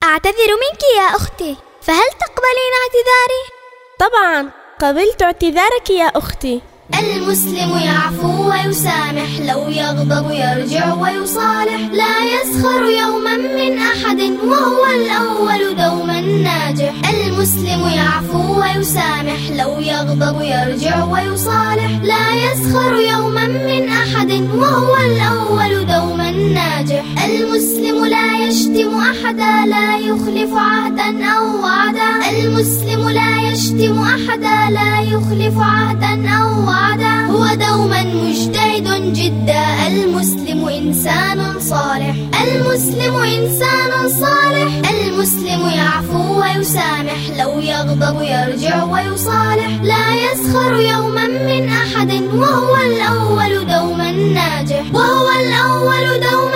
أعتذر منك يا أختي، فهل تقبلين اعتذاري؟ طبعا قبلت اعتذارك يا أختي. المسلم يعفو ويسامح، لو يغضب يرجع ويصالح، لا يسخر يوما من أحد وهو الأول دوما ناجح. المسلم يعفو ويسامح، لو يغضب يرجع ويصالح، لا يسخر يوما من أحد وهو الأول دوما ناجح. المسلم لا يشتم أحدا، لا يخلف عهدا أو وعدا. المسلم لا يشتم أحدا، لا يخلف عهدا أو وعدا. هو دوما مجتهد جدا، المسلم إنسان صالح. المسلم إنسان صالح. المسلم يعفو ويسامح، لو يغضب يرجع ويصالح، لا يسخر يوما من أحد وهو الأول دوما ناجح. وهو الأول دوما